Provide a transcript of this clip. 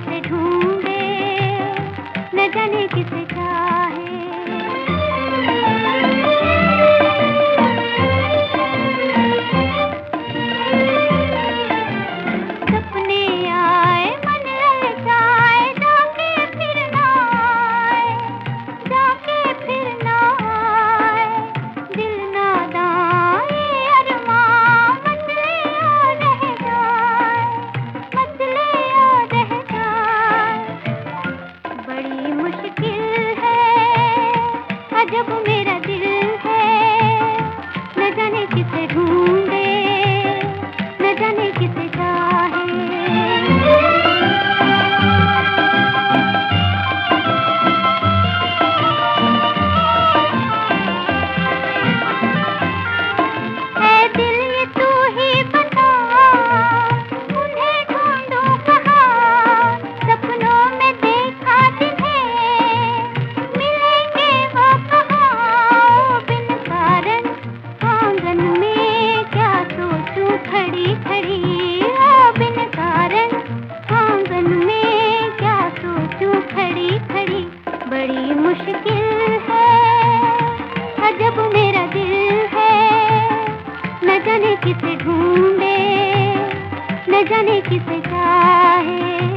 किसे ढूंढे, न जाने किसे चाहे। सपने आए मन ललचाए, जाके फिर ना आए, जाके फिर ना आए। दिल नादां ये अरमां मचले और रह जाए, मचले और रह जाए। बड़ी मुश्किल है अजब मेरा दिल है, न जाने किसे ढूंढे, न जाने किसे चाहे। है दिल ये तू ही बता, उन्हें ढूंढूं कहाँ। सपनों में देखा जिन्हें, मिलेंगे वो कहाँ। बिन कारण आंगन में क्या सोचूं खड़ी खड़ी, ओ बिन कारण आंगन में क्या सोचूं खड़ी खड़ी। बड़ी मुश्किल है अजब मेरा दिल है, न जाने किसे ढूंढे, न जाने किसे चाहे।